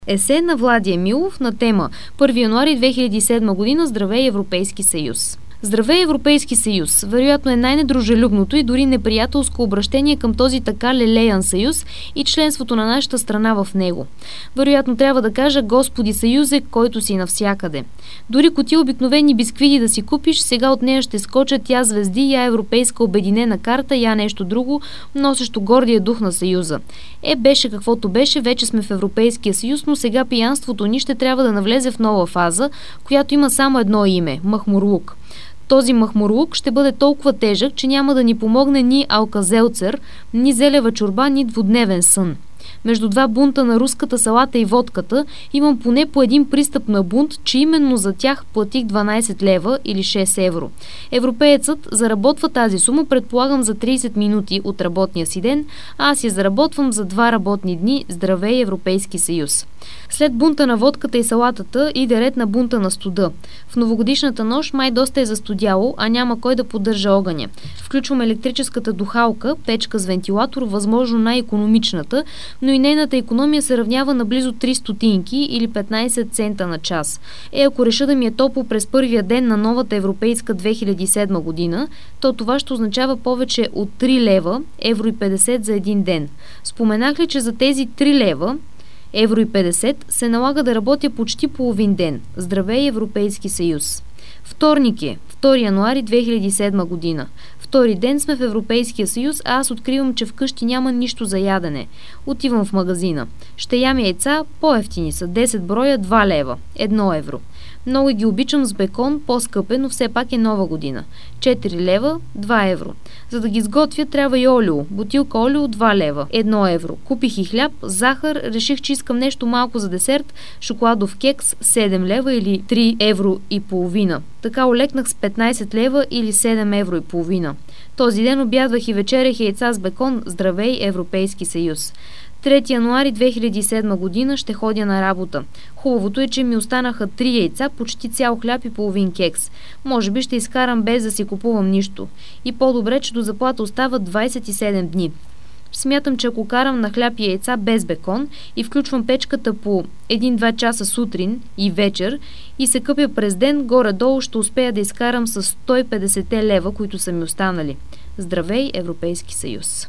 Есе на Влади Емилов на тема 1 януари 2007 година. Здравей, Европейски съюз! Здравей, Европейски съюз! Вероятно е най-недружелюбното и дори неприятелско обращение към този така лелеян съюз и членството на нашата страна в него. Вероятно трябва да кажа: Господи съюзе, който си навсякъде. Дори кутия обикновени бисквиди да си купиш, сега от нея ще скочат я звезди, я европейска обединена карта, я нещо друго, носещо гордия дух на съюза. Беше каквото беше, вече сме в Европейския съюз, но сега пиянството ни ще трябва да навлезе в нова фаза, която има само едно име – махмурлук. Този махмурлук ще бъде толкова тежък, че няма да ни помогне ни алка-зелцер, ни зелева чорба, ни двудневен сън. Между два бунта на руската салата и водката имам поне по един пристъп на бунт, че именно за тях платих 12 лева или 6 евро. Европеецът заработва тази сума, предполагам, за 30 минути от работния си ден, а аз я заработвам за 2 работни дни. Здравей, Европейски съюз! След бунта на водката и салатата иде ред на бунта на студа. В новогодишната нощ май доста е застудяло, а няма кой да поддържа огъня. Включвам електрическата духалка, печка с вентилатор, възможно най-икономичната, но и нейната икономия се равнява на близо 3 стотинки или 15 цента на час. Ако реша да ми е топло през първия ден на новата европейска 2007 година, то това ще означава повече от 3 лева, евро и 50 за един ден. Споменах ли, че за тези 3 лева, евро и 50 се налага да работя почти половин ден. Здравей, Европейски съюз! Вторник е, 2 януари 2007 година. Втори ден сме в Европейския съюз, а аз откривам, че вкъщи няма нищо за ядене. Отивам в магазина. Ще ям яйца, по-евтини са, 10 броя, 2 лева, 1 евро. Много ги обичам с бекон, по-скъпе, но все пак е нова година. 4 лева, 2 евро. За да ги сготвя трябва и олио. Бутилка олио 2 лева, 1 евро. Купих и хляб, захар, реших, че искам нещо малко за десерт, шоколадов кекс 7 лева или 3 евро и половина. Така олекнах с 15 лева или 7 евро и половина. Този ден обядвах и вечерях яйца с бекон. Здравей, Европейски съюз! 3 януари 2007 година ще ходя на работа. Хубавото е, че ми останаха 3 яйца, почти цял хляб и половин кекс. Може би ще изкарам без да си купувам нищо. И по-добре, че до заплата остават 27 дни. Смятам, че ако карам на хляб и яйца без бекон и включвам печката по 1-2 часа сутрин и вечер и се къпя през ден, горе-долу ще успея да изкарам с 150 лева, които са ми останали. Здравей, Европейски съюз!